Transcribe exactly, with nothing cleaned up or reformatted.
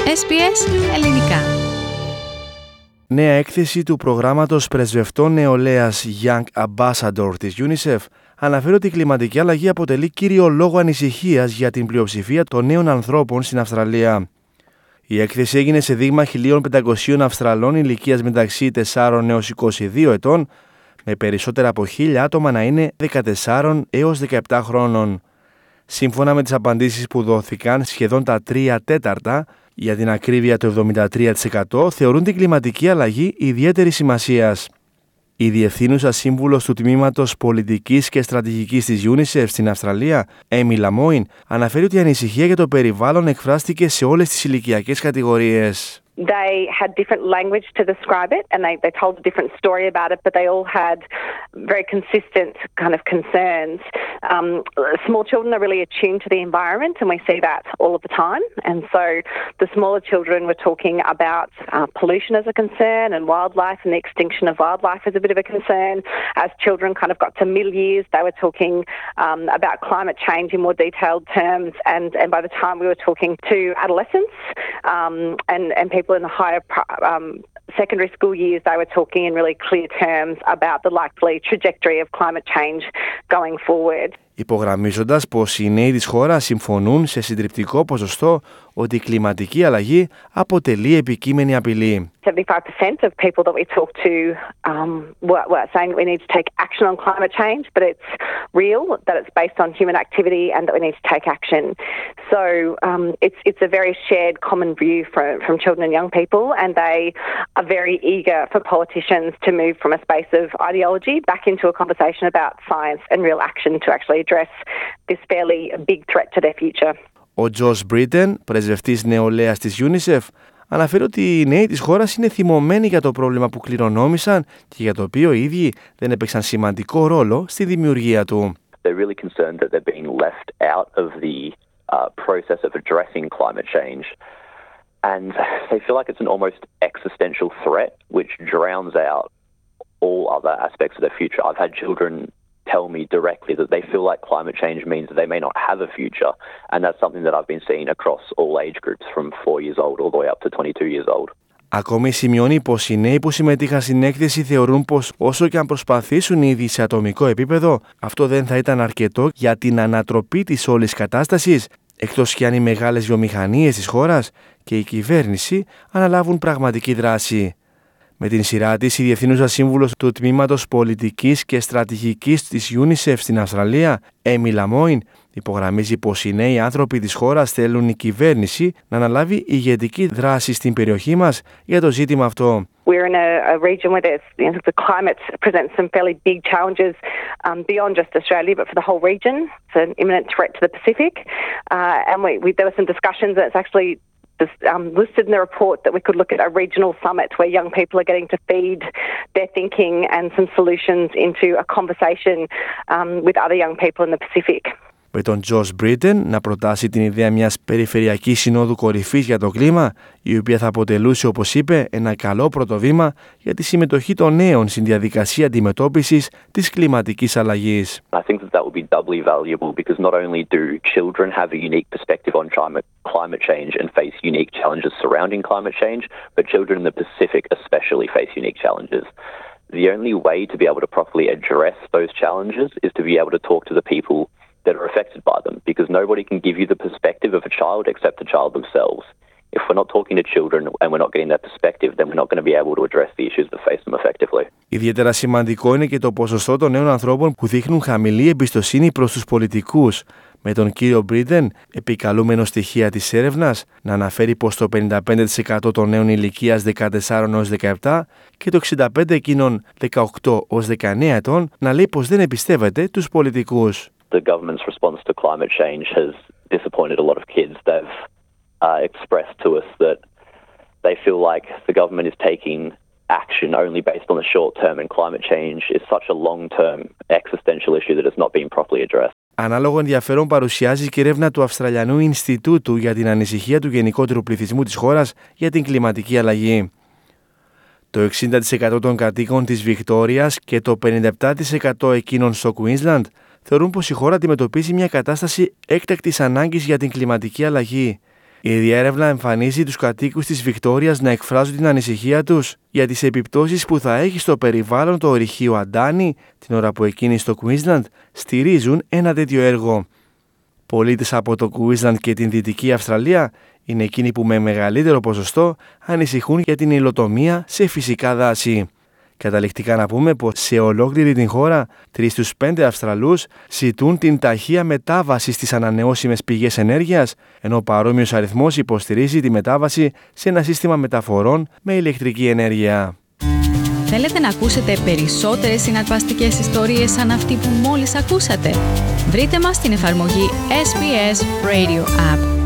Ες Μπι Ες Ελληνικά. Νέα έκθεση του προγράμματος πρεσβευτών νεολαίας Young Ambassador της UNICEF αναφέρει ότι η κλιματική αλλαγή αποτελεί κύριο λόγο ανησυχίας για την πλειοψηφία των νέων ανθρώπων στην Αυστραλία. Η έκθεση έγινε σε δείγμα χίλια πεντακόσιων Αυστραλών ηλικίας μεταξύ τεσσάρων έως είκοσι δύο ετών, με περισσότερα από χίλια άτομα να είναι δεκατέσσερα έως δεκαεπτά χρόνων. Σύμφωνα με τις απαντήσεις που δόθηκαν, σχεδόν τα τρία τέταρτα, για την ακρίβεια το εβδομήντα τρία τοις εκατό, θεωρούν την κλιματική αλλαγή ιδιαίτερης σημασίας. Η διευθύνουσα σύμβουλος του Τμήματος Πολιτικής και Στρατηγικής της UNICEF στην Αυστραλία, Έμι Λαμόιν, αναφέρει ότι η ανησυχία για το περιβάλλον εκφράστηκε σε όλες τις ηλικιακές κατηγορίες. They had different language to describe it and they, they told a different story about it, but they all had very consistent kind of concerns. Um, small children are really attuned to the environment and we see that all of the time. And so the smaller children were talking about uh, pollution as a concern and wildlife, and the extinction of wildlife is a bit of a concern. As children kind of got to middle years, they were talking um, about climate change in more detailed terms. And, and by the time we were talking to adolescents um, and, and people in the higher um, secondary school years, they were talking in really clear terms about the likely trajectory of climate change going forward. Υπογραμμίζοντας πως οι νέοι της χώρας συμφωνούν σε συντριπτικό ποσοστό ότι η κλιματική αλλαγή αποτελεί επικείμενη απειλή. seventy-five percent of people that we talk to um, were, were saying that we need to take action on climate change, but it's real, that it's based on human activity and that we need to take action. So um, it's, it's a very shared common view from, from children and young people, and they are very eager for politicians to move from a space of ideology back into a conversation about science and real action to actually address this fairly big threat to their future. Ο Τζος Μπρίτεν, πρεσβευτής νεολαίας της UNICEF, αναφέρει ότι οι νέοι της χώρας είναι θυμωμένοι για το πρόβλημα που κληρονόμησαν και για το οποίο οι ίδιοι δεν έπαιξαν σημαντικό ρόλο στη δημιουργία του. They're really concerned that they're being left out of the uh, process of addressing climate change, and they feel like it's an almost existential threat which drowns out all other aspects of their future. I've had children tell me directly that they feel like climate change means that they may not have a future, and that's something that I've been seeing across all age groups from four years old all the way up to twenty-two years old. Ακόμη σημειώνει πως οι νέοι που συμμετείχαν στην έκθεση θεωρούν πως όσο και αν προσπαθήσουν ήδη σε ατομικό επίπεδο, αυτό δεν θα ήταν αρκετό για την ανατροπή της όλης κατάστασης, εκτός κι αν οι μεγάλες βιομηχανίες της χώρας και η κυβέρνηση αναλάβουν πραγματική δράση. Με την σειρά της, η διευθύνουσα σύμβουλος του Τμήματος Πολιτικής και Στρατηγικής της UNICEF στην Αυστραλία, Έμι Λαμόιν, υπογραμμίζει πως οι νέοι άνθρωποι της χώρας θέλουν η κυβέρνηση να αναλάβει ηγετική δράση στην περιοχή μας για το ζήτημα αυτό. We're in a, a region where there's, you know, the climate presents some fairly big challenges um, beyond just Australia, but for the whole region. It's an imminent threat to the Pacific. Uh, and we, we, there were some discussions that it's actually Um, listed in the report that we could look at a regional summit where young people are getting to feed their thinking and some solutions into a conversation um, with other young people in the Pacific. Με τον Τζος Μπρίτεν να προτάσει την ιδέα μιας περιφερειακής συνόδου κορυφής για το κλίμα, η οποία θα αποτελούσε, όπως είπε, ένα καλό πρώτο βήμα για τη συμμετοχή των νέων στην διαδικασία αντιμετώπισης της κλιματικής αλλαγής. I think that that would be doubly valuable because not only do children have a unique perspective on climate change and face unique challenges surrounding climate change, but children in the Pacific especially face unique challenges. The only way to be able to properly address those challenges is to be able to talk to the people that are affected by them, because nobody can give you the perspective of a child except the child themselves. If we're not talking to children and we're not getting that perspective, then we're not going to be able to address the issues that face them effectively. Ιδιαίτερα σημαντικό είναι και το ποσοστό των νέων ανθρώπων που δείχνουν χαμηλή εμπιστοσύνη προς τους πολιτικούς, με τον κύριο Μπρίτεν, επικαλούμενο στοιχεία της έρευνας, να αναφέρει πως το πενήντα πέντε τοις εκατό των νέων ηλικίας δεκατέσσερα έως δεκαεπτά και το εξήντα πέντε τοις εκατό εκείνων δεκαοκτώ έως δεκαεννέα ετών να λέει πως δεν εμπιστεύεται τους πολιτικούς. The government's response to climate change has disappointed a lot of kids. They've uh, expressed to us that they feel like the government is taking action only based on the short term, and climate change is such a long-term existential issue that it's not being properly addressed. Ανάλογο ενδιαφέρον παρουσιάζει και έρευνα του Αυστραλιανού Ινστιτούτου για την ανησυχία του γενικότερου πληθυσμού της χώρας για την κλιματική αλλαγή. Το εξήντα τοις εκατό των κατοίκων της Βικτόριας και το πενήντα επτά τοις εκατό εκείνων στο Queensland θεωρούν πως η χώρα αντιμετωπίζει μια κατάσταση έκτακτης ανάγκης για την κλιματική αλλαγή. Η ίδια έρευνα εμφανίζει τους κατοίκους της Βικτόριας να εκφράζουν την ανησυχία τους για τις επιπτώσεις που θα έχει στο περιβάλλον το ορυχείο Αντάνι, την ώρα που εκείνοι στο Queensland στηρίζουν ένα τέτοιο έργο. Πολίτες από το Queensland και την Δυτική Αυστραλία είναι εκείνοι που με μεγαλύτερο ποσοστό ανησυχούν για την υλοτομία σε φυσικά δάση. Καταληκτικά να πούμε πως σε ολόκληρη την χώρα, τρεις στους πέντε Αυστραλούς ζητούν την ταχεία μετάβαση στις ανανεώσιμες πηγές ενέργειας, ενώ παρόμοιος αριθμός υποστηρίζει τη μετάβαση σε ένα σύστημα μεταφορών με ηλεκτρική ενέργεια. Θέλετε να ακούσετε περισσότερες συναρπαστικές ιστορίες σαν αυτή που μόλις ακούσατε? Βρείτε μας στην εφαρμογή ες μπι ες Radio App.